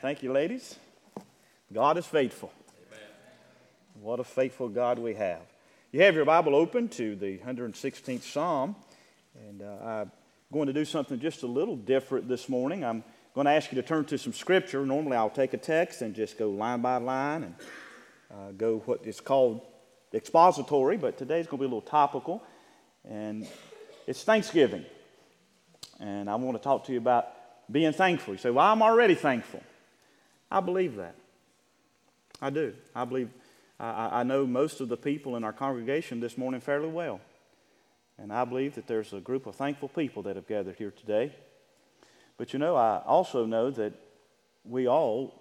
Thank you, ladies. God is faithful. Amen. What a faithful God we have. You have your Bible open to the 116th Psalm, and I'm going to do something just a little different this morning. I'm going to ask you to turn to some Scripture. Normally I'll take a text and just go line by line and go what is called expository, but today's going to be a little topical, and it's Thanksgiving. And I want to talk to you about being thankful. You say, well, I'm already thankful. I believe that. I do. I believe, I know most of the people in our congregation this morning fairly well. And I believe that there's a group of thankful people that have gathered here today. But you know, I also know that we all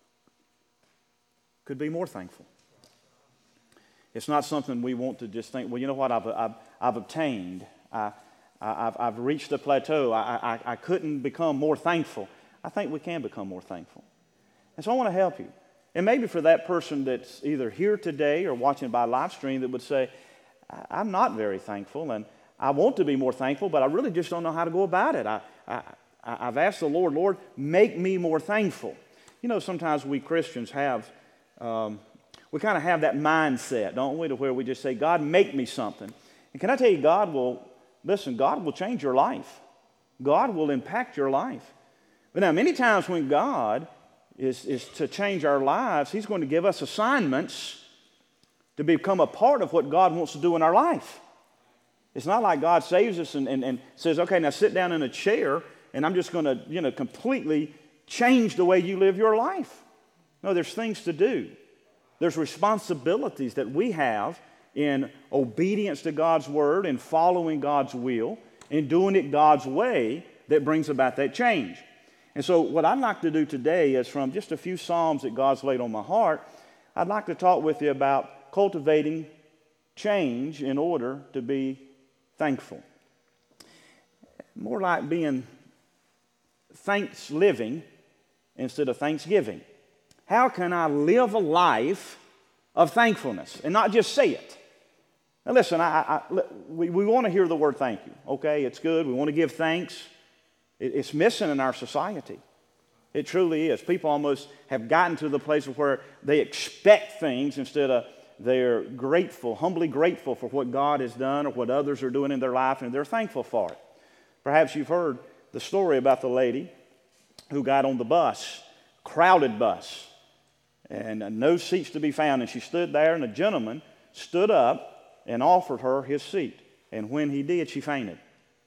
could be more thankful. It's not something we want to just think, well, you know what, I've obtained. I've reached the plateau. I couldn't become more thankful. I think we can become more thankful. And so I want to help you. And maybe for that person that's either here today or watching by live stream that would say, I'm not very thankful and I want to be more thankful, but I really just don't know how to go about it. I've asked the Lord, make me more thankful. You know, sometimes we Christians have, we kind of have that mindset, don't we, to where we just say, God, make me something. And can I tell you, God will change your life. God will impact your life. But now, many times when God is to change our lives, He's going to give us assignments to become a part of what God wants to do in our life. It's not like God saves us and says, okay, now sit down in a chair and I'm just going to, completely change the way you live your life. No, there's things to do. There's responsibilities that we have in obedience to God's word and following God's will and doing it God's way that brings about that change. And so what I'd like to do today is from just a few Psalms that God's laid on my heart, I'd like to talk with you about cultivating change in order to be thankful. More like being thanks living instead of thanksgiving. How can I live a life of thankfulness and not just say it? Now listen, we want to hear the word thank you, okay? It's good. We want to give thanks. It's missing in our society. It truly is. People almost have gotten to the place where they expect things instead of they're grateful, humbly grateful for what God has done or what others are doing in their life, and they're thankful for it. Perhaps you've heard the story about the lady who got on the bus, crowded bus, and no seats to be found, and she stood there, and a gentleman stood up and offered her his seat. And when he did, she fainted.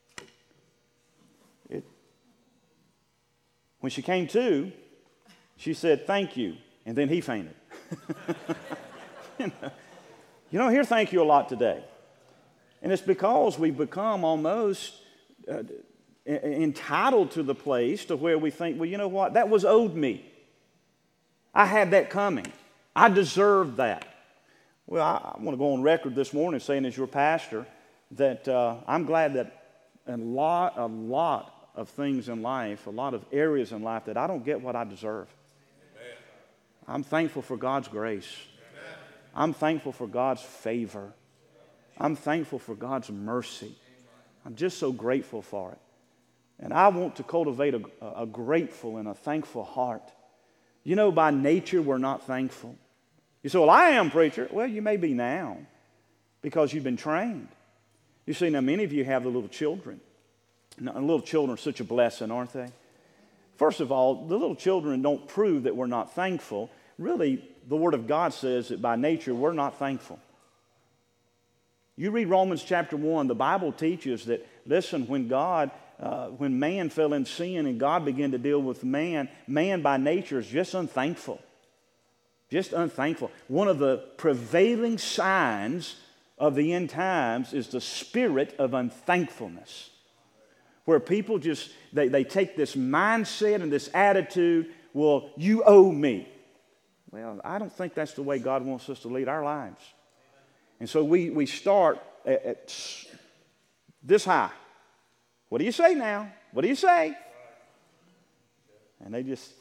When she came to, she said, thank you, and then he fainted. You don't hear thank you a lot today. And it's because we've become almost entitled to the place to where we think, well, you know what, that was owed me. I had that coming. I deserved that. Well, I want to go on record this morning saying as your pastor that I'm glad that a lot of things in life, a lot of areas in life that I don't get what I deserve. Amen. I'm thankful for God's grace. Amen. I'm thankful for God's favor. I'm thankful for God's mercy. I'm just so grateful for it. And I want to cultivate a grateful and a thankful heart. You know, by nature, we're not thankful. You say, well, I am, preacher. Well, you may be now because you've been trained. You see, now many of you have the little children. And little children are such a blessing, aren't they? First of all, the little children don't prove that we're not thankful. Really, the Word of God says that by nature, we're not thankful. You read Romans chapter 1, the Bible teaches that, listen, when man fell in sin and God began to deal with man by nature is just unthankful. Just unthankful. One of the prevailing signs of the end times is the spirit of unthankfulness. Where people just, they take this mindset and this attitude, well, you owe me. Well, I don't think that's the way God wants us to lead our lives. And so we start at this high. What do you say now? What do you say? And they just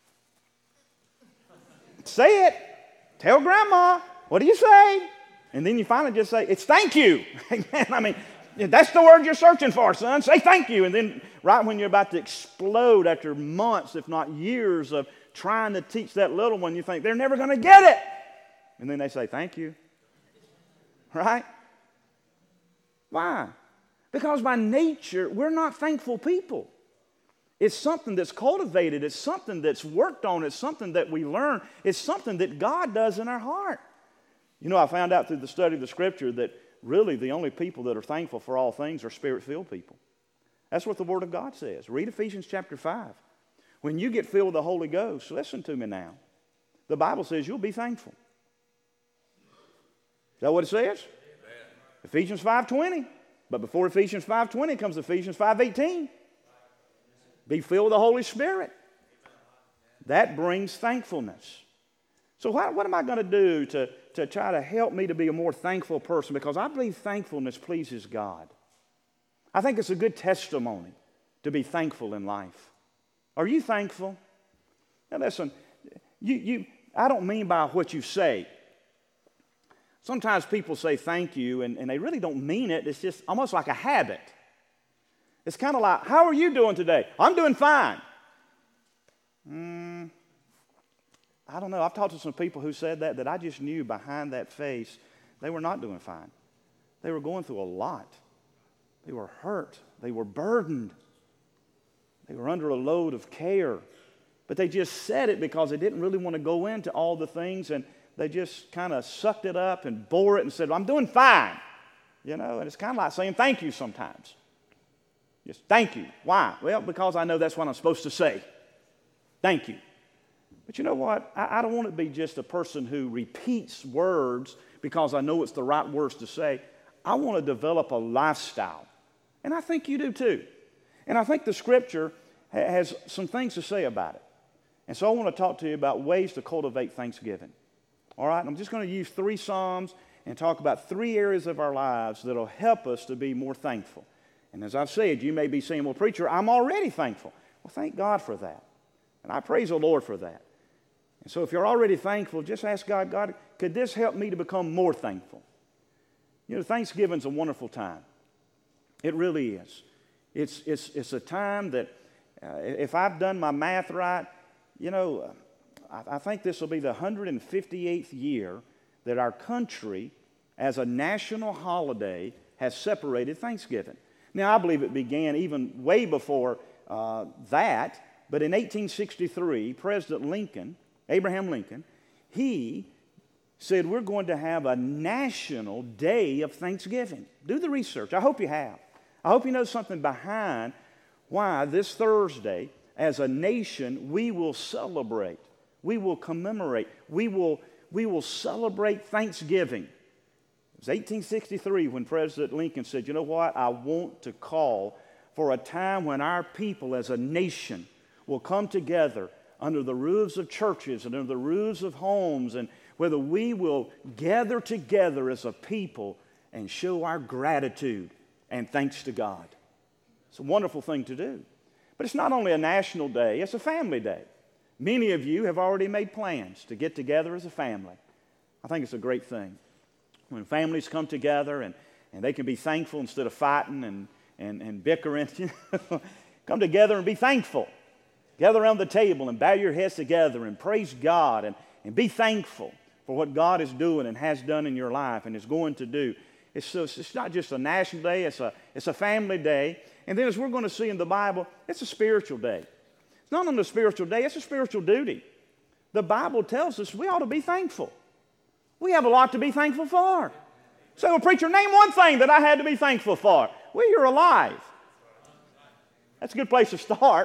say it. Tell grandma. What do you say? And then you finally just say, it's thank you. I mean, that's the word you're searching for, son. Say thank you. And then right when you're about to explode after months, if not years, of trying to teach that little one, you think, they're never going to get it. And then they say, thank you. Right? Why? Because by nature, we're not thankful people. It's something that's cultivated. It's something that's worked on. It's something that we learn. It's something that God does in our heart. You know, I found out through the study of the Scripture that really the only people that are thankful for all things are Spirit-filled people. That's what the Word of God says. Read Ephesians chapter 5. When you get filled with the Holy Ghost, listen to me now. The Bible says you'll be thankful. Is that what it says? Amen. Ephesians 5:20. But before Ephesians 5:20 comes Ephesians 5:18. Be filled with the Holy Spirit. That brings thankfulness. So what am I going to do to try to help me to be a more thankful person? Because I believe thankfulness pleases God. I think it's a good testimony to be thankful in life. Are you thankful? Now listen, I don't mean by what you say. Sometimes people say thank you and they really don't mean it. It's just almost like a habit. It's kind of like, how are you doing today? I'm doing fine. I don't know. I've talked to some people who said that I just knew behind that face they were not doing fine. They were going through a lot. They were hurt. They were burdened. They were under a load of care. But they just said it because they didn't really want to go into all the things, and they just kind of sucked it up and bore it and said, well, I'm doing fine. You know, and it's kind of like saying thank you sometimes. Just thank you. Why? Well, because I know that's what I'm supposed to say. Thank you. But you know what? I don't want to be just a person who repeats words because I know it's the right words to say. I want to develop a lifestyle. And I think you do too. And I think the Scripture has some things to say about it. And so I want to talk to you about ways to cultivate thanksgiving. All right? I'm just going to use 3 Psalms and talk about 3 areas of our lives that will help us to be more thankful. And as I've said, you may be saying, well, preacher, I'm already thankful. Well, thank God for that. And I praise the Lord for that. And so if you're already thankful, just ask God, God, could this help me to become more thankful? You know, Thanksgiving's a wonderful time. It really is. It's a time that, if I've done my math right, you know, I think this will be the 158th year that our country, as a national holiday, has separated Thanksgiving. Now, I believe it began even way before that, but in 1863, President Lincoln, Abraham Lincoln, he said we're going to have a national day of Thanksgiving. Do the research. I hope you have. I hope you know something behind why this Thursday, as a nation, we will celebrate. We will commemorate. We will celebrate Thanksgiving. It was 1863 when President Lincoln said, you know what? I want to call for a time when our people as a nation will come together under the roofs of churches and under the roofs of homes, and whether we will gather together as a people and show our gratitude and thanks to God. It's a wonderful thing to do. But it's not only a national day, it's a family day. Many of you have already made plans to get together as a family. I think it's a great thing. When families come together and they can be thankful instead of fighting and bickering. Come together and be thankful. Gather around the table and bow your heads together and praise God and be thankful for what God is doing and has done in your life and is going to do. It's not just a national day, it's a family day. And then as we're going to see in the Bible, it's a spiritual day. It's not only a spiritual day, it's a spiritual duty. The Bible tells us we ought to be thankful. We have a lot to be thankful for. So, well, preacher, name one thing that I had to be thankful for. Well, you're alive. That's a good place to start.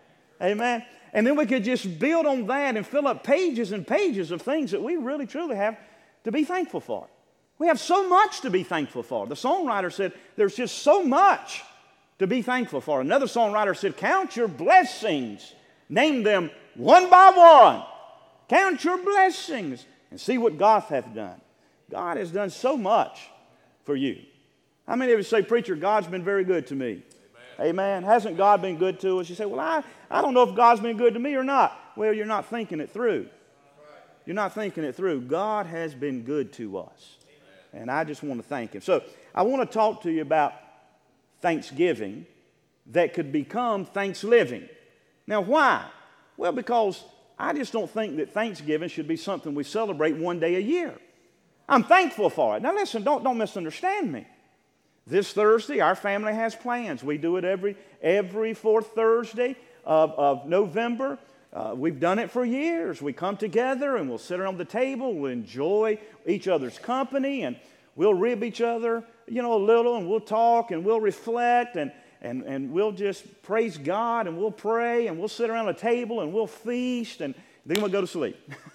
Amen. And then we could just build on that and fill up pages and pages of things that we really, truly have to be thankful for. We have so much to be thankful for. The songwriter said there's just so much to be thankful for. Another songwriter said, count your blessings. Name them one by one. Count your blessings and see what God hath done. God has done so much for you. How many of you say, preacher, God's been very good to me? Amen. Hasn't God been good to us? You say, well, I don't know if God's been good to me or not. Well, you're not thinking it through. You're not thinking it through. God has been good to us. And I just want to thank Him. So I want to talk to you about Thanksgiving that could become Thanksliving. Now, why? Well, because I just don't think that Thanksgiving should be something we celebrate one day a year. I'm thankful for it. Now listen, don't misunderstand me. This Thursday, our family has plans. We do it every fourth Thursday of November. We've done it for years. We come together and we'll sit around the table. We'll enjoy each other's company, and we'll rib each other, a little, and we'll talk and we'll reflect and we'll just praise God and we'll pray and we'll sit around a table and we'll feast and then we'll go to sleep.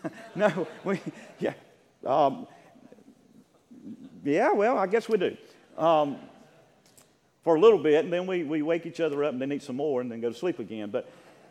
I guess we do. For a little bit, and then we wake each other up and then eat some more and then go to sleep again. But,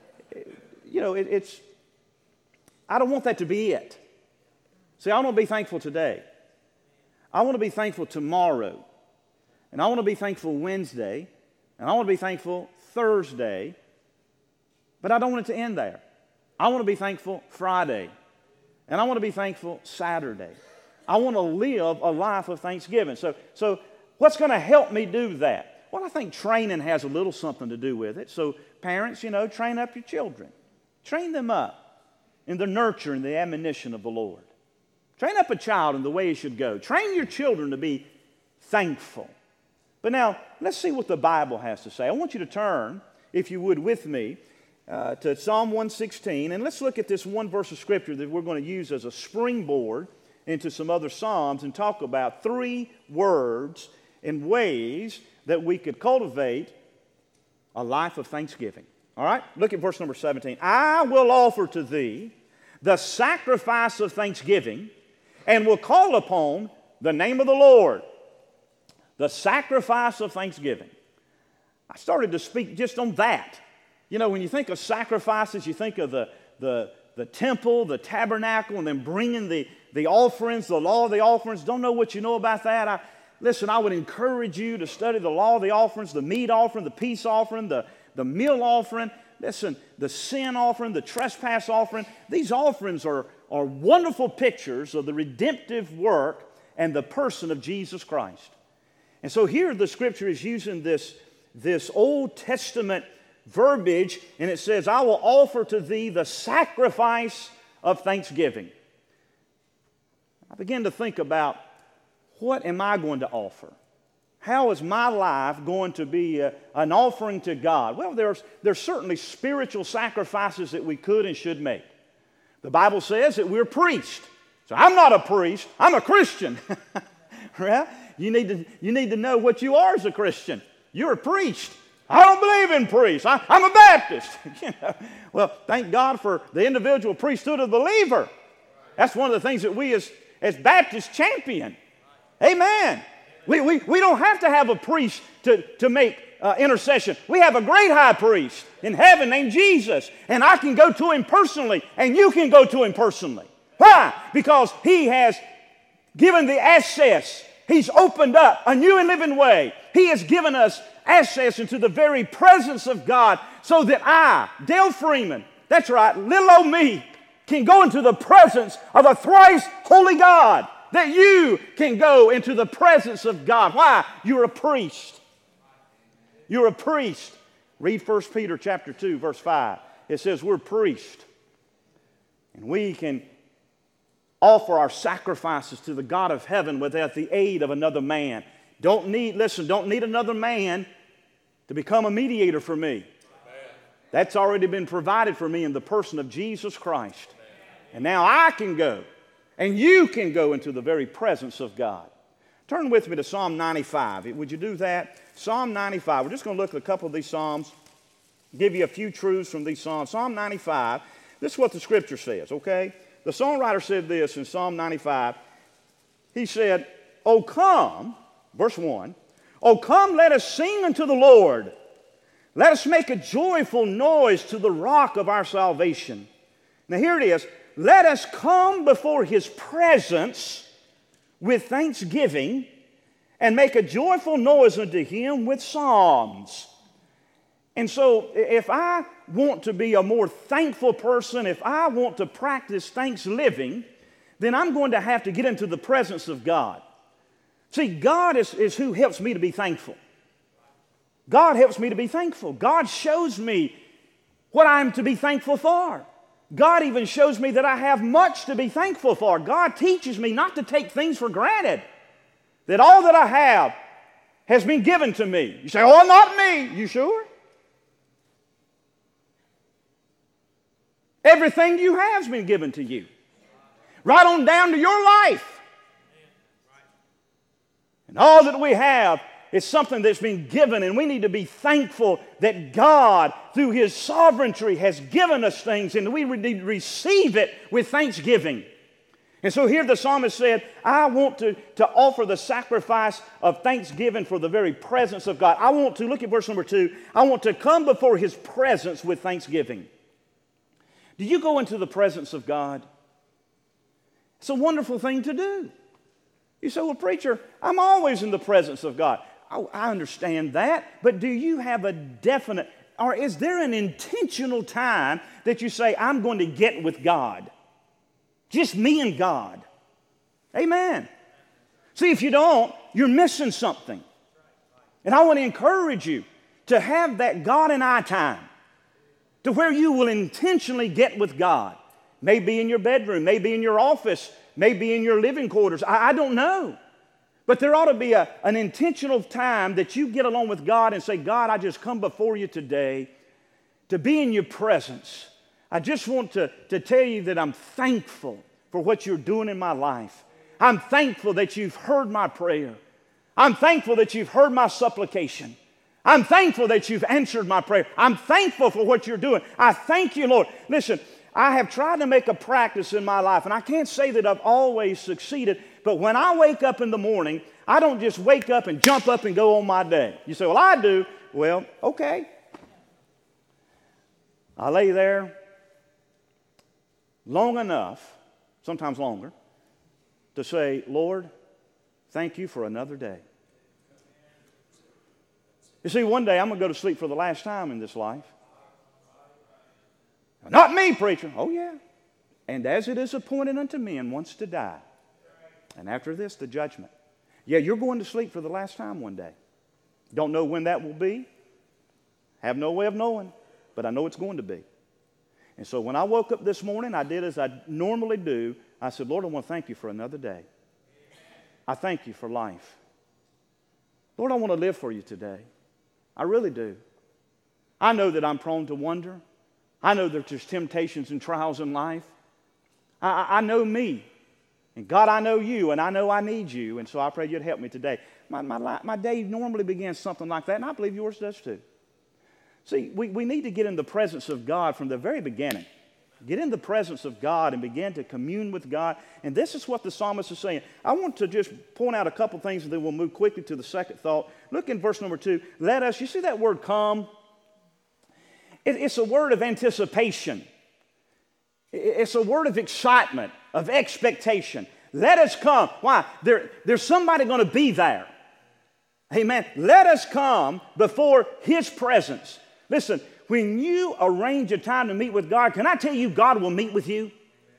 I don't want that to be it. See, I want to be thankful today. I want to be thankful tomorrow. And I want to be thankful Wednesday. And I want to be thankful Thursday. But I don't want it to end there. I want to be thankful Friday. And I want to be thankful Saturday. I want to live a life of thanksgiving. So what's going to help me do that? Well, I think training has a little something to do with it. So parents, train up your children. Train them up in the nurture and the admonition of the Lord. Train up a child in the way he should go. Train your children to be thankful. But now, let's see what the Bible has to say. I want you to turn, if you would, with me to Psalm 116. And let's look at this one verse of Scripture that we're going to use as a springboard into some other Psalms and talk about 3 words and ways that we could cultivate a life of thanksgiving. All right? Look at verse number 17. I will offer to thee the sacrifice of thanksgiving and will call upon the name of the Lord. The sacrifice of thanksgiving. I started to speak just on that. When you think of sacrifices, you think of the temple, the tabernacle, and then bringing the offerings, the law of the offerings. Don't know what you know about that. I would encourage you to study the law of the offerings, the meat offering, the peace offering, the meal offering. Listen, the sin offering, the trespass offering. These offerings are wonderful pictures of the redemptive work and the person of Jesus Christ. And so here the Scripture is using this Old Testament verbiage, and it says, I will offer to thee the sacrifice of thanksgiving. I begin to think about, what am I going to offer? How is my life going to be an offering to God? Well, there's certainly spiritual sacrifices that we could and should make. The Bible says that we're priests. So I'm not a priest, I'm a Christian. Right? You need to know what you are as a Christian. You're a priest. I don't believe in priests. I'm a Baptist. Well, thank God for the individual priesthood of the believer. That's one of the things that we as Baptists champion. Amen. We don't have to have a priest to make intercession. We have a great high priest in heaven named Jesus. And I can go to him personally, and you can go to him personally. Why? Because he has given the access. He's opened up a new and living way. He has given us access into the very presence of God so that I, Dale Freeman, that's right, little old me, can go into the presence of a thrice holy God. That you can go into the presence of God. Why? You're a priest. You're a priest. Read 1 Peter chapter 2, verse 5. It says we're priests. And we can offer our sacrifices to the God of heaven without the aid of another man. Don't need another man to become a mediator for me. Amen. That's already been provided for me in the person of Jesus Christ. Amen. And now I can go. And you can go into the very presence of God. Turn with me to Psalm 95. Would you do that? Psalm 95. We're just going to look at a couple of these Psalms, give you a few truths from these Psalms. Psalm 95, this is what the Scripture says, okay? The songwriter said this in Psalm 95. He said, O come, verse 1, O come, let us sing unto the Lord. Let us make a joyful noise to the rock of our salvation. Now here it is. Let us come before his presence with thanksgiving and make a joyful noise unto him with psalms. And so if I want to be a more thankful person, if I want to practice thanksgiving, then I'm going to have to get into the presence of God. See, God is who helps me to be thankful. God helps me to be thankful. God shows me what I'm to be thankful for. God even shows me that I have much to be thankful for. God teaches me not to take things for granted. That all that I have has been given to me. You say, oh, not me. You sure? Everything you have has been given to you. Right on down to your life. And all that we have is something that's been given, and we need to be thankful that God, through His sovereignty, has given us things, and we need to receive it with thanksgiving. And so here the psalmist said, I want to offer the sacrifice of thanksgiving for the very presence of God. I want to, look at verse number 2, I want to come before His presence with thanksgiving. Do you go into the presence of God? It's a wonderful thing to do. You say, well, preacher, I'm always in the presence of God. I understand that, but do you have a definite, or is there an intentional time that you say, I'm going to get with God? Just me and God. Amen. See, if you don't, you're missing something. And I want to encourage you to have that God and I time, to where you will intentionally get with God. Maybe in your bedroom, maybe in your office, maybe in your living quarters. I don't know. But there ought to be an intentional time that you get along with God and say, God, I just come before you today to be in your presence. I just want to tell you that I'm thankful for what you're doing in my life. I'm thankful that you've heard my prayer. I'm thankful that you've heard my supplication. I'm thankful that you've answered my prayer. I'm thankful for what you're doing. I thank you, Lord. Listen, I have tried to make a practice in my life, and I can't say that I've always succeeded, but when I wake up in the morning, I don't just wake up and jump up and go on my day. You say, well, I do. Well, okay. I lay there long enough, sometimes longer, to say, Lord, thank you for another day. You see, one day I'm going to go to sleep for the last time in this life. Not me, preacher. Oh, yeah. And as it is appointed unto men once to die, and after this, the judgment. Yeah, you're going to sleep for the last time one day. Don't know when that will be. Have no way of knowing, but I know it's going to be. And so when I woke up this morning, I did as I normally do. I said, Lord, I want to thank you for another day. I thank you for life. Lord, I want to live for you today. I really do. I know that I'm prone to wonder. I know that there's temptations and trials in life. I know me. And God, I know you, and I know I need you. And so I pray you'd help me today. My day normally begins something like that, and I believe yours does too. See, we need to get in the presence of God from the very beginning. Get in the presence of God and begin to commune with God. And this is what the psalmist is saying. I want to just point out a couple things, and then we'll move quickly to the second thought. Look in verse number 2. Let us, you see that word come? It's a word of anticipation. It's a word of excitement, of expectation. Let us come. Why? There's somebody going to be there. Amen. Let us come before His presence. Listen, when you arrange a time to meet with God, can I tell you God will meet with you?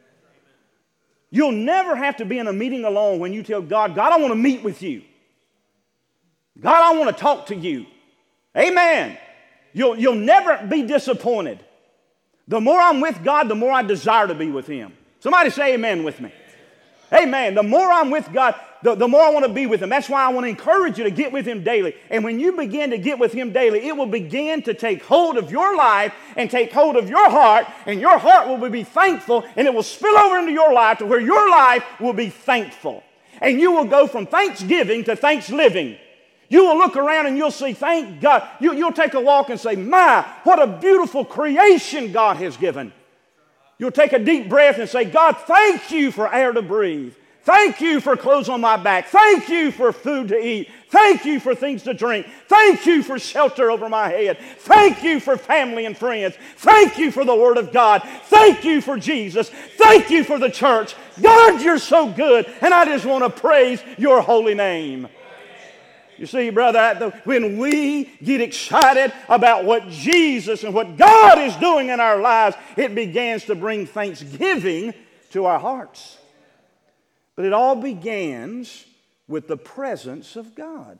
You'll never have to be in a meeting alone when you tell God, God, I want to meet with you. God, I want to talk to you. Amen. You'll never be disappointed. The more I'm with God, the more I desire to be with Him. Somebody say amen with me. Amen. The more I'm with God, the more I want to be with Him. That's why I want to encourage you to get with Him daily. And when you begin to get with Him daily, it will begin to take hold of your life and take hold of your heart, and your heart will be thankful, and it will spill over into your life to where your life will be thankful. And you will go from thanksgiving to thanks-living. You will look around and you'll see, thank God. You'll take a walk and say, my, what a beautiful creation God has given. You'll take a deep breath and say, God, thank you for air to breathe. Thank you for clothes on my back. Thank you for food to eat. Thank you for things to drink. Thank you for shelter over my head. Thank you for family and friends. Thank you for the Word of God. Thank you for Jesus. Thank you for the church. God, you're so good, and I just want to praise your holy name. You see, brother, when we get excited about what Jesus and what God is doing in our lives, it begins to bring thanksgiving to our hearts. But it all begins with the presence of God.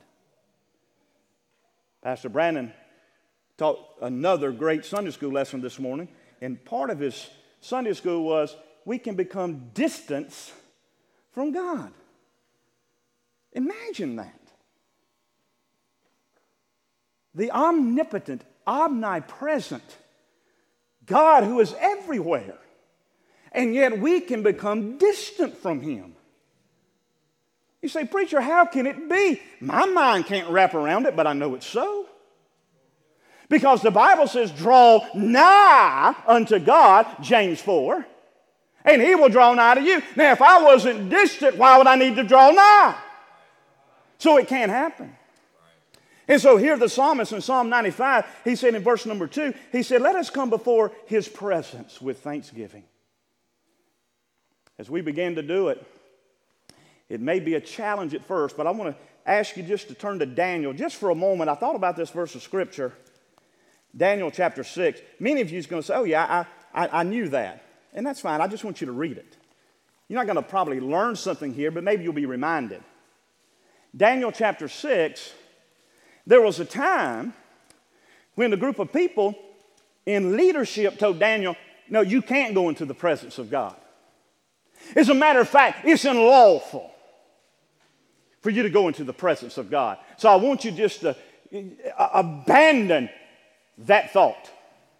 Pastor Brandon taught another great Sunday school lesson this morning, and part of his Sunday school was, we can become distant from God. Imagine that. The omnipotent, omnipresent God who is everywhere, and yet we can become distant from Him. You say, preacher, how can it be? My mind can't wrap around it, but I know it's so. Because the Bible says, draw nigh unto God, James 4, and He will draw nigh to you. Now, if I wasn't distant, why would I need to draw nigh? So it can't happen. And so here the psalmist in Psalm 95, he said in verse number 2, he said, let us come before His presence with thanksgiving. As we begin to do it, it may be a challenge at first, but I want to ask you just to turn to Daniel just for a moment. I thought about this verse of Scripture, Daniel chapter 6. Many of you are going to say, oh yeah, I knew that. And that's fine. I just want you to read it. You're not going to probably learn something here, but maybe you'll be reminded. Daniel chapter 6, there was a time when a group of people in leadership told Daniel, no, you can't go into the presence of God. As a matter of fact, it's unlawful for you to go into the presence of God. So I want you just to abandon that thought.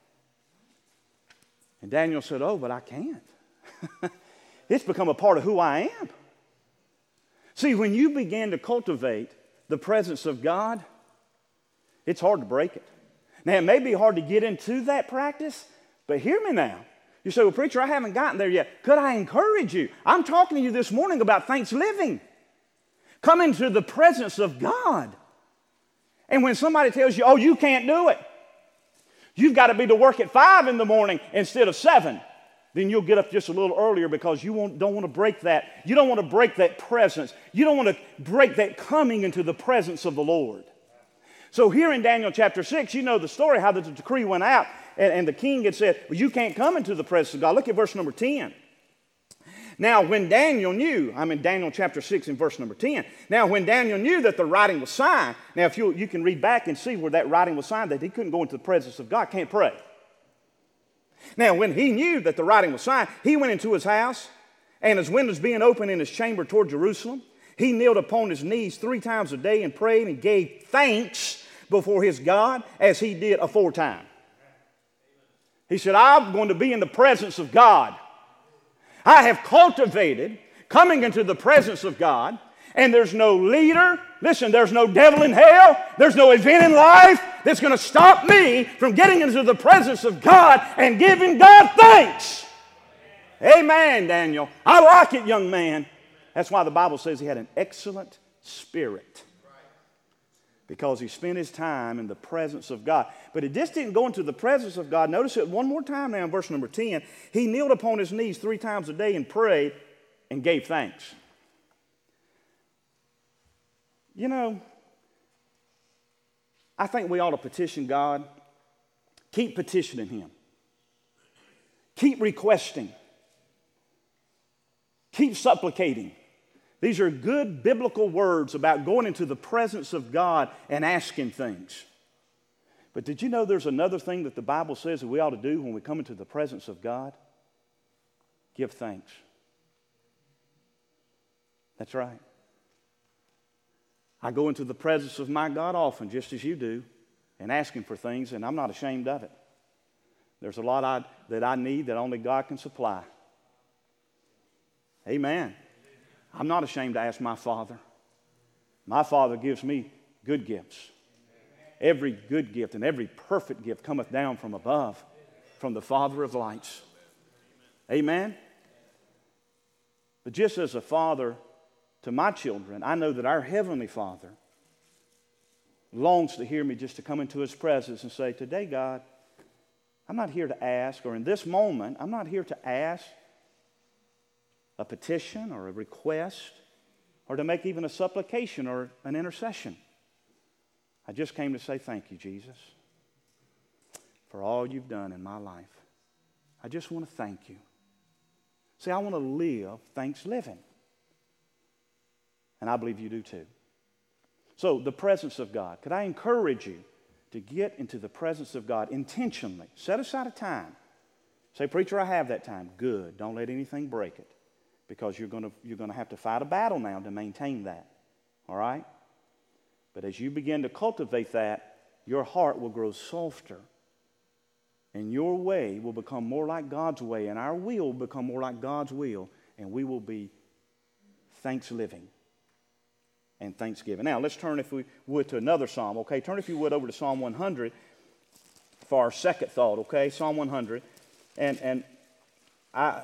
And Daniel said, oh, but I can't. It's become a part of who I am. See, when you begin to cultivate the presence of God, it's hard to break it. Now, it may be hard to get into that practice, but hear me now. You say, well, preacher, I haven't gotten there yet. Could I encourage you? I'm talking to you this morning about Thanksgiving. Come into the presence of God. And when somebody tells you, oh, you can't do it, you've got to be to work at 5 in the morning instead of 7, then you'll get up just a little earlier because you don't want to break that. You don't want to break that presence. You don't want to break that coming into the presence of the Lord. So here in Daniel chapter 6, you know the story, how the decree went out, and the king had said, well, you can't come into the presence of God. Look at verse number 10. Now, when Daniel knew, I'm in Daniel chapter 6 and verse number 10. Now, when Daniel knew that the writing was signed, now if you can read back and see where that writing was signed, that he couldn't go into the presence of God, can't pray. Now, when he knew that the writing was signed, he went into his house, and his windows being open in his chamber toward Jerusalem, he kneeled upon his knees 3 times a day and prayed and gave thanks before his God as he did aforetime. He said, I'm going to be in the presence of God. I have cultivated coming into the presence of God, and there's no leader, listen, there's no devil in hell, there's no event in life that's going to stop me from getting into the presence of God and giving God thanks. Amen, Daniel. I like it, young man. That's why the Bible says he had an excellent spirit, because he spent his time in the presence of God. But he just didn't go into the presence of God. Notice it one more time now in verse number 10. He kneeled upon his knees 3 times a day and prayed and gave thanks. You know, I think we ought to petition God. Keep petitioning Him. Keep requesting. Keep supplicating. These are good biblical words about going into the presence of God and asking things. But did you know there's another thing that the Bible says that we ought to do when we come into the presence of God? Give thanks. That's right. I go into the presence of my God often, just as you do, and ask Him for things, and I'm not ashamed of it. There's a lot that I need that only God can supply. Amen. I'm not ashamed to ask my Father. My Father gives me good gifts. Every good gift and every perfect gift cometh down from above, from the Father of lights. Amen? But just as a father to my children, I know that our Heavenly Father longs to hear me just to come into His presence and say, today, God, I'm not here to ask, or in this moment, I'm not here to ask a petition or a request or to make even a supplication or an intercession. I just came to say thank you, Jesus, for all you've done in my life. I just want to thank you. See, I want to live Thanksgiving. And I believe you do too. So, the presence of God. Could I encourage you to get into the presence of God intentionally? Set aside a time. Say, preacher, I have that time. Good. Don't let anything break it, because you're going to have to fight a battle now to maintain that. All right? But as you begin to cultivate that, your heart will grow softer. And your way will become more like God's way, and our will will become more like God's will, and we will be thanks-living and thanksgiving. Now, let's turn, if we would, to another psalm, okay? Turn, if you would, over to Psalm 100 for our second thought, okay? Psalm 100. And I'm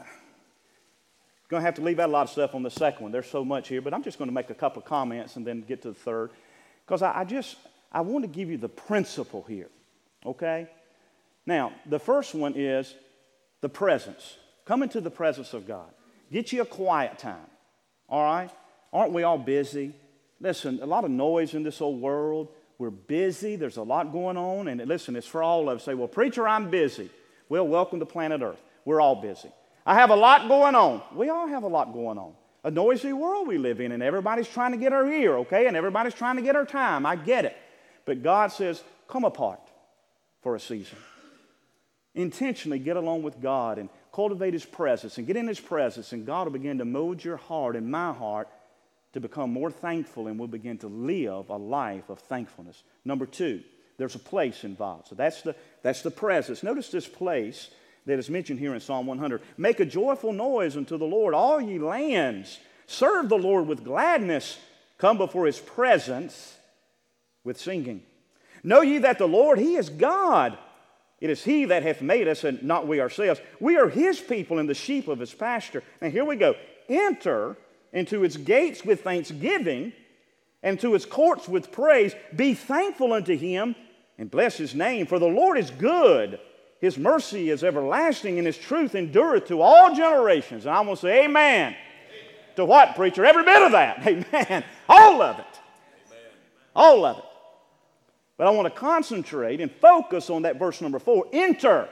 going to have to leave out a lot of stuff on the second one. There's so much here, but I'm just going to make a couple of comments and then get to the third. Because I want to give you the principle here, okay? Now, the first one is the presence. Come into the presence of God. Get you a quiet time, all right? Aren't we all busy? Listen, a lot of noise in this old world. We're busy. There's a lot going on. And listen, it's for all of us. Say, well, preacher, I'm busy. Well, welcome to planet Earth. We're all busy. I have a lot going on. We all have a lot going on. A noisy world we live in, and everybody's trying to get our ear, okay? And everybody's trying to get our time. I get it. But God says, come apart for a season. Intentionally get along with God and cultivate His presence and get in His presence, and God will begin to mold your heart and my heart to become more thankful, and we'll begin to live a life of thankfulness. Number two, there's a place involved. So that's the presence. Notice this place that is mentioned here in Psalm 100. Make a joyful noise unto the Lord, all ye lands. Serve the Lord with gladness. Come before His presence with singing. Know ye that the Lord, He is God. It is He that hath made us, and not we ourselves. We are His people and the sheep of His pasture. Now here we go. Enter into His gates with thanksgiving, and to His courts with praise. Be thankful unto Him, and bless His name. For the Lord is good. His mercy is everlasting, and His truth endureth to all generations. And I'm going to say amen. Amen. To what, preacher? Every bit of that. Amen. All of it. Amen. All of it. But I want to concentrate and focus on that verse number 4. Enter.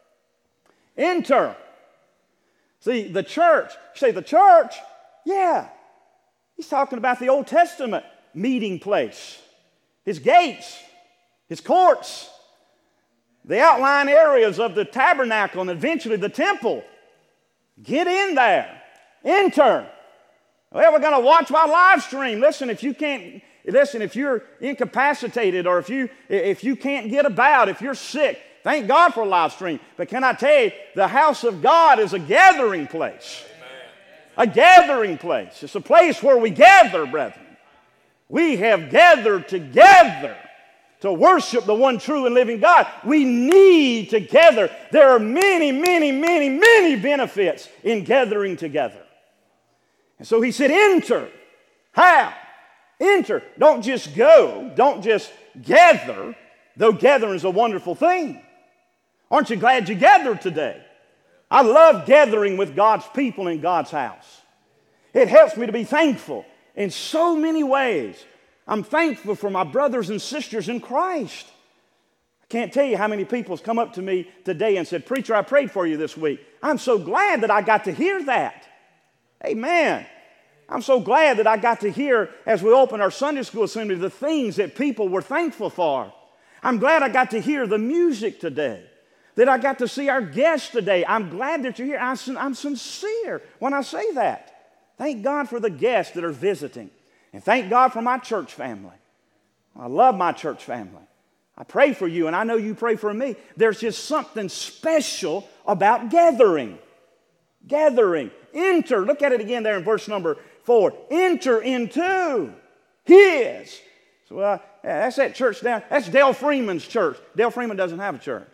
Enter. See, the church. You say, the church? Yeah. He's talking about the Old Testament meeting place. His gates. His courts. The outlying areas of the tabernacle and eventually the temple. Get in there. Enter. Well, we're going to watch my live stream. Listen, if you're incapacitated, or if you can't get about, if you're sick, thank God for a live stream. But can I tell you, the house of God is a gathering place. Amen. A gathering place. It's a place where we gather, brethren. We have gathered together to worship the one true and living God. We need to gather. There are many, many, many, many benefits in gathering together. And so he said, enter. How? Enter. Don't just go. Don't just gather, though gathering is a wonderful thing. Aren't you glad you gathered today? I love gathering with God's people in God's house. It helps me to be thankful in so many ways. I'm thankful for my brothers and sisters in Christ. I can't tell you how many people have come up to me today and said, preacher, I prayed for you this week. I'm so glad that I got to hear that. Amen. I'm so glad that I got to hear, as we open our Sunday school assembly, the things that people were thankful for. I'm glad I got to hear the music today, that I got to see our guests today. I'm glad that you're here. I'm sincere when I say that. Thank God for the guests that are visiting. And thank God for my church family. I love my church family. I pray for you, and I know you pray for me. There's just something special about gathering. Gathering. Enter. Look at it again there in verse number 4. Enter into His. So that's that church down. That's Dale Freeman's church. Dale Freeman doesn't have a church.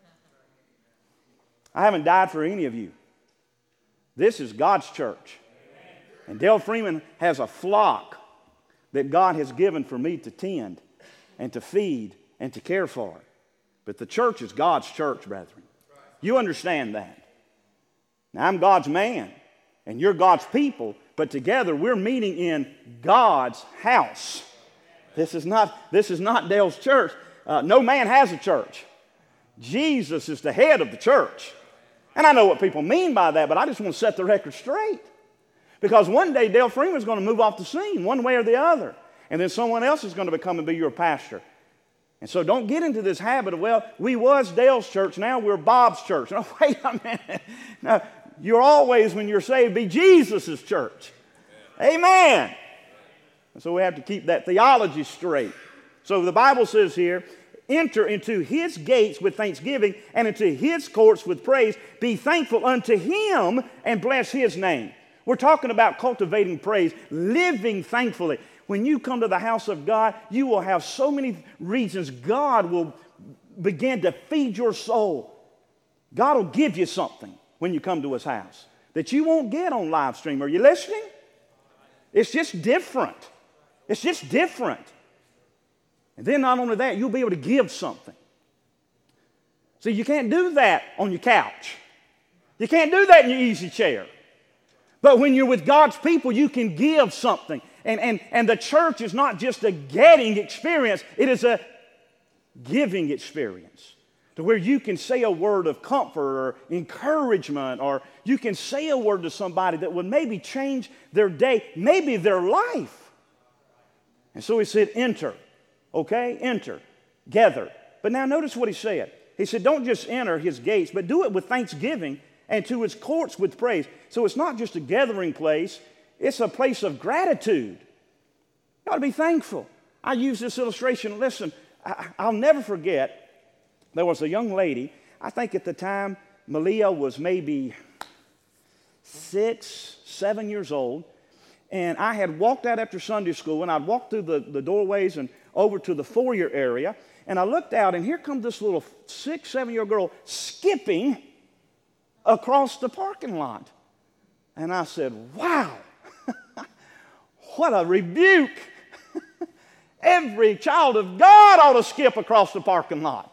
I haven't died for any of you. This is God's church. And Dale Freeman has a flock that God has given for me to tend and to feed and to care for. But the church is God's church, brethren. You understand that. Now, I'm God's man, and you're God's people, but together we're meeting in God's house. This is not Dale's church. No man has a church. Jesus is the head of the church. And I know what people mean by that, but I just want to set the record straight. Because one day Dale Freeman's going to move off the scene one way or the other. And then someone else is going to become and be your pastor. And so don't get into this habit of, well, we was Dale's church, now we're Bob's church. No, wait a minute. No, you're always, when you're saved, be Jesus' church. Amen. And so we have to keep that theology straight. So the Bible says here, enter into his gates with thanksgiving and into his courts with praise. Be thankful unto him and bless his name. We're talking about cultivating praise, living thankfully. When you come to the house of God, you will have so many reasons God will begin to feed your soul. God will give you something when you come to his house that you won't get on live stream. Are you listening? It's just different. It's just different. And then not only that, you'll be able to give something. See, you can't do that on your couch. You can't do that in your easy chair. But when you're with God's people, you can give something. And the church is not just a getting experience, it is a giving experience. To where you can say a word of comfort or encouragement, or you can say a word to somebody that would maybe change their day, maybe their life. And so he said, enter. Okay? Enter. Gather. But now notice what he said. He said, don't just enter his gates, but do it with thanksgiving and to his courts with praise. So it's not just a gathering place, it's a place of gratitude. You ought to be thankful. I use this illustration. Listen, I'll never forget, there was a young lady, I think at the time, Malia was maybe 6, 7 years old, and I had walked out after Sunday school, and I'd walked through the doorways and over to the foyer area, and I looked out, and here comes this little 6, 7-year-old girl skipping across the parking lot. And I said, wow, what a rebuke. Every child of God ought to skip across the parking lot.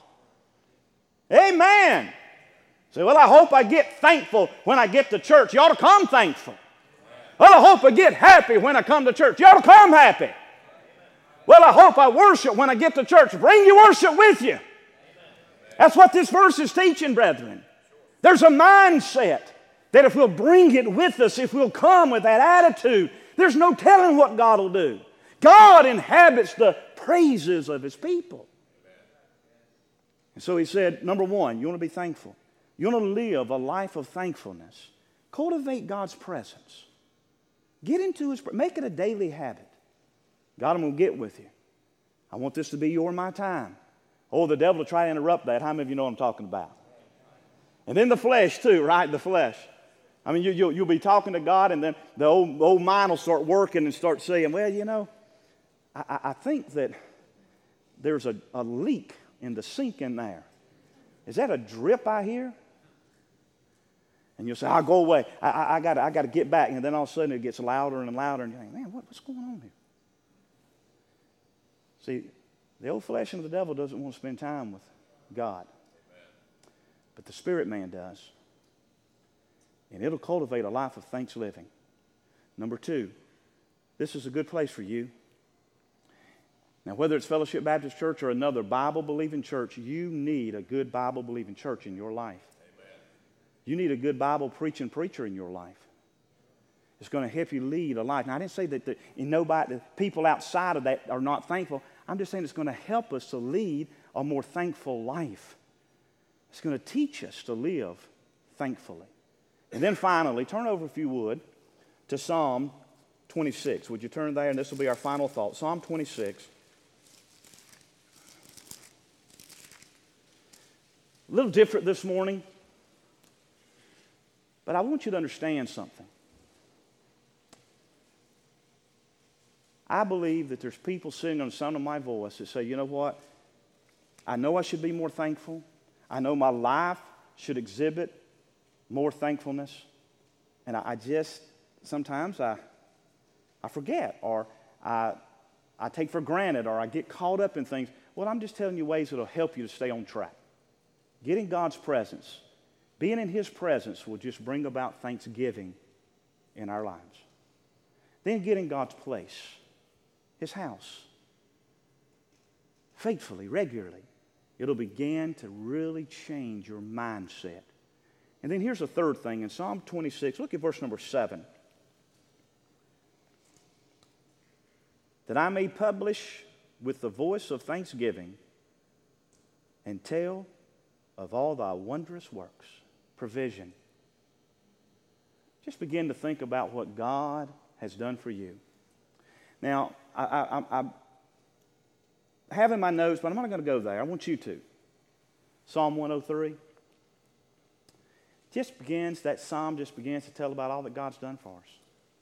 Amen. Say, well, I hope I get thankful when I get to church. You ought to come thankful. Well, I hope I get happy when I come to church. You ought to come happy. Well, I hope I worship when I get to church. Bring your worship with you. That's what this verse is teaching, brethren. There's a mindset that if we'll bring it with us, if we'll come with that attitude, there's no telling what God will do. God inhabits the praises of his people. And so he said, number one, you want to be thankful. You want to live a life of thankfulness. Cultivate God's presence. Get into his presence. Make it a daily habit. God, I'm going to get with you. I want this to be your and my time. Oh, the devil will try to interrupt that. How many of you know what I'm talking about? And then the flesh too, right? The flesh. I mean, you'll be talking to God, and then the old mind will start working and start saying, well, you know, I think that there's a leak in the sink in there. Is that a drip I hear? And you'll say, I'll go away. I got to get back. And then all of a sudden it gets louder and louder. And you think, man, what's going on here? See, the old flesh and the devil doesn't want to spend time with God. But the spirit man does. And it'll cultivate a life of thanksgiving. Number two, this is a good place for you. Now, whether it's Fellowship Baptist Church or another Bible-believing church, you need a good Bible-believing church in your life. Amen. You need a good Bible-preaching preacher in your life. It's going to help you lead a life. Now, I didn't say that the people outside of that are not thankful. I'm just saying it's going to help us to lead a more thankful life. It's going to teach us to live thankfully. And then finally, turn over, if you would, to Psalm 26. Would you turn there? And this will be our final thought. Psalm 26. A little different this morning, but I want you to understand something. I believe that there's people sitting on the sound of my voice that say, you know what? I know I should be more thankful. I know my life should exhibit more thankfulness. And I just, sometimes I forget, or I take for granted, or I get caught up in things. Well, I'm just telling you ways that will help you to stay on track. Get in God's presence. Being in his presence will just bring about thanksgiving in our lives. Then get in God's place, his house, faithfully, regularly. It'll begin to really change your mindset. And then here's the third thing. In Psalm 26, look at verse number 7. That I may publish with the voice of thanksgiving and tell of all thy wondrous works. Provision. Just begin to think about what God has done for you. Now, I have in my notes, but I'm not going to go there. I want you to. Psalm 103. That psalm just begins to tell about all that God's done for us.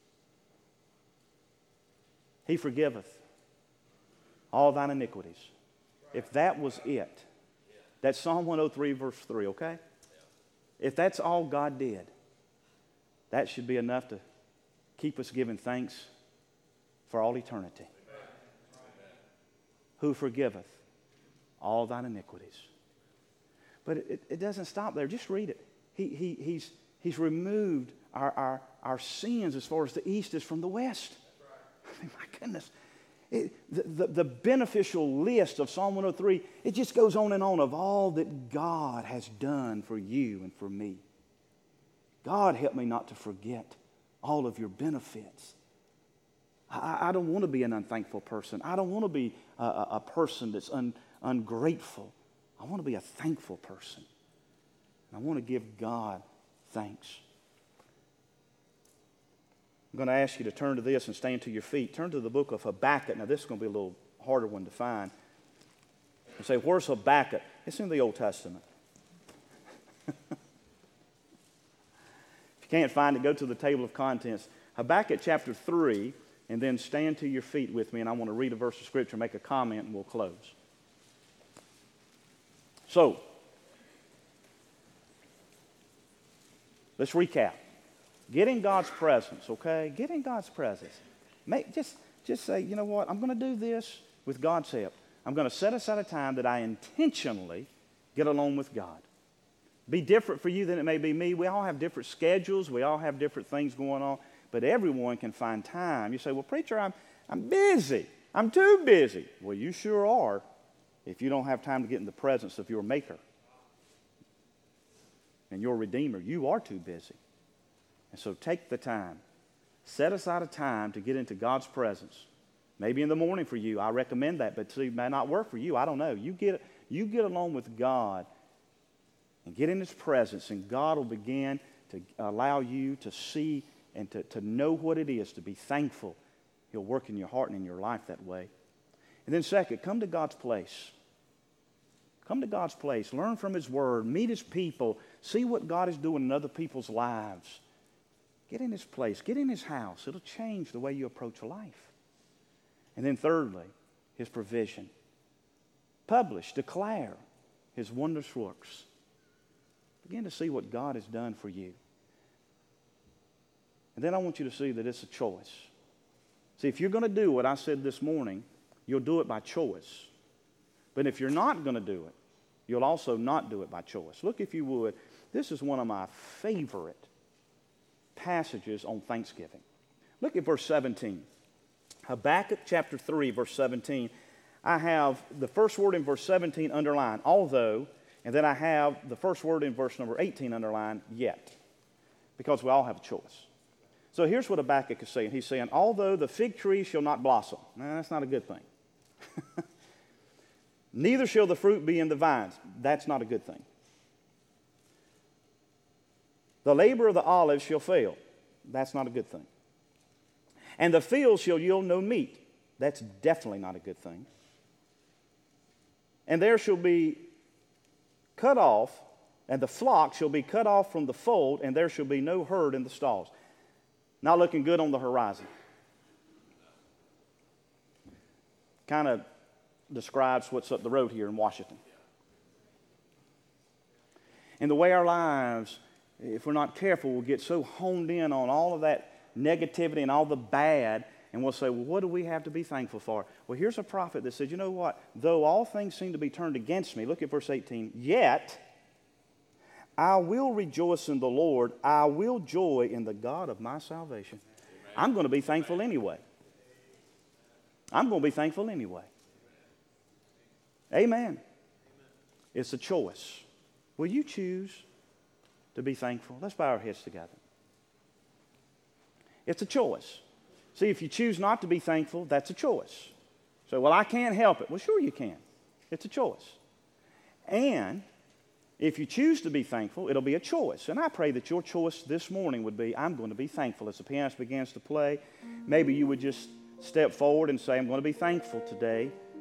He forgiveth all thine iniquities. If that was it, that's Psalm 103 verse 3, okay? If that's all God did, that should be enough to keep us giving thanks for all eternity. Who forgiveth all thine iniquities. But it doesn't stop there. Just read it. He's removed our sins as far as the east is from the west. I mean, my goodness. The beneficial list of Psalm 103, it just goes on and on of all that God has done for you and for me. God, help me not to forget all of your benefits. I don't want to be an unthankful person. I don't want to be a person that's ungrateful. I want to be a thankful person. And I want to give God thanks. I'm going to ask you to turn to this and stand to your feet. Turn to the book of Habakkuk. Now, this is going to be a little harder one to find. You say, where's Habakkuk? It's in the Old Testament. If you can't find it, go to the table of contents. Habakkuk chapter 3, and then stand to your feet with me, and I want to read a verse of Scripture, make a comment, and we'll close. So, let's recap. Get in God's presence, okay? Get in God's presence. Just say, you know what? I'm going to do this with God's help. I'm going to set aside a time that I intentionally get alone with God. Be different for you than it may be me. We all have different schedules. We all have different things going on. But everyone can find time. You say, well, preacher, I'm busy. I'm too busy. Well, you sure are if you don't have time to get in the presence of your Maker and your Redeemer. You are too busy. And so take the time. Set aside a time to get into God's presence. Maybe in the morning for you. I recommend that, but see, it may not work for you. I don't know. You get along with God and get in His presence, and God will begin to allow you to see and to know what it is to be thankful. He'll work in your heart and in your life that way. And then second, come to God's place. Come to God's place. Learn from His Word. Meet His people. See what God is doing in other people's lives. Get in His place. Get in His house. It'll change the way you approach life. And then thirdly, His provision. Publish, declare His wondrous works. Begin to see what God has done for you. And then I want you to see that it's a choice. See, if you're going to do what I said this morning, you'll do it by choice. But if you're not going to do it, you'll also not do it by choice. Look, if you would, this is one of my favorite passages on Thanksgiving. Look at verse 17. Habakkuk chapter 3, verse 17. I have the first word in verse 17 underlined, although, and then I have the first word in verse number 18 underlined, yet. Because we all have a choice. So here's what Habakkuk is saying. He's saying, although the fig tree shall not blossom. Now, that's not a good thing. Neither shall the fruit be in the vines. That's not a good thing. The labor of the olive shall fail. That's not a good thing. And the field shall yield no meat. That's definitely not a good thing. And there shall be cut off, and the flock shall be cut off from the fold, and there shall be no herd in the stalls. Not looking good on the horizon. Kind of describes what's up the road here in Washington. And the way our lives, if we're not careful, will get so honed in on all of that negativity and all the bad, and we'll say, well, what do we have to be thankful for? Well, here's a prophet that said, you know what? Though all things seem to be turned against me, look at verse 18, yet I will rejoice in the Lord. I will joy in the God of my salvation. Amen. I'm going to be thankful anyway. I'm going to be thankful anyway. Amen. It's a choice. Will you choose to be thankful? Let's bow our heads together. It's a choice. See, if you choose not to be thankful, that's a choice. So, well, I can't help it. Well, sure you can. It's a choice. And if you choose to be thankful, it'll be a choice. And I pray that your choice this morning would be, I'm going to be thankful. As the pianist begins to play, maybe you would just step forward and say, I'm going to be thankful today